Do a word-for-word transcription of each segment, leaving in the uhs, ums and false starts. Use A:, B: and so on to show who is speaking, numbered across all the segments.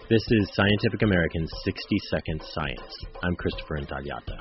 A: This is Scientific American's sixty second Science. I'm Christopher Intagliata.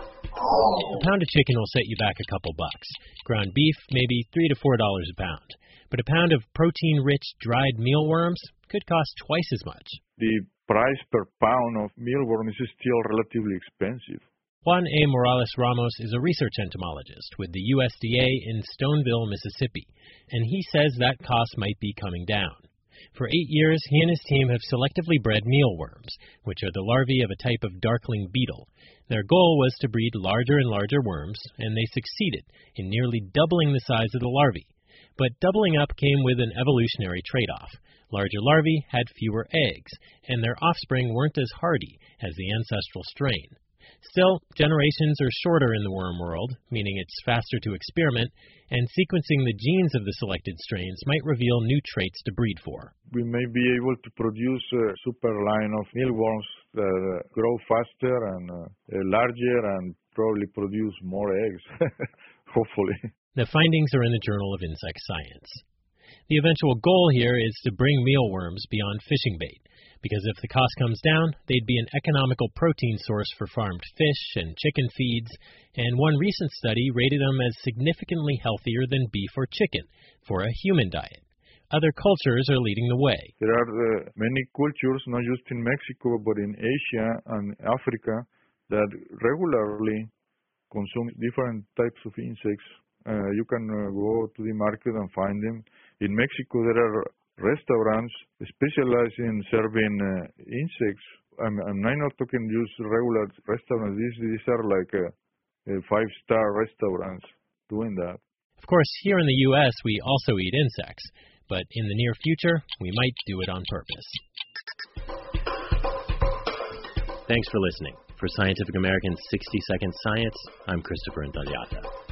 B: A pound of chicken will set you back a couple bucks. Ground beef, maybe three to four dollars a pound. But a pound of protein-rich dried mealworms could cost twice as much.
C: The price per pound of mealworms is still relatively expensive.
B: Juan A. Morales Ramos is a research entomologist with the U S D A in Stoneville, Mississippi, and he says that cost might be coming down. For eight years, he and his team have selectively bred mealworms, which are the larvae of a type of darkling beetle. Their goal was to breed larger and larger worms, and they succeeded in nearly doubling the size of the larvae. But doubling up came with an evolutionary trade-off. Larger larvae had fewer eggs, and their offspring weren't as hardy as the ancestral strain. Still, generations are shorter in the worm world, meaning it's faster to experiment, and sequencing the genes of the selected strains might reveal new traits to breed for.
C: We may be able to produce a super line of mealworms that uh, grow faster and uh, larger and probably produce more eggs, hopefully.
B: The findings are in the Journal of Insect Science. The eventual goal here is to bring mealworms beyond fishing bait, because if the cost comes down, they'd be an economical protein source for farmed fish and chicken feeds, and one recent study rated them as significantly healthier than beef or chicken for a human diet. Other cultures are leading the way.
C: There are uh, many cultures, not just in Mexico, but in Asia and Africa, that regularly consume different types of insects. Uh, you can uh, go to the market and find them. In Mexico, there are restaurants specialized in serving uh, insects. I'm, I'm not talking just regular restaurants. These, these are like uh, uh, five-star restaurants doing that.
B: Of course, here in the U S, we also eat insects. But in the near future, we might do it on purpose.
A: Thanks for listening. For Scientific American's sixty second Science, I'm Christopher Intagliata.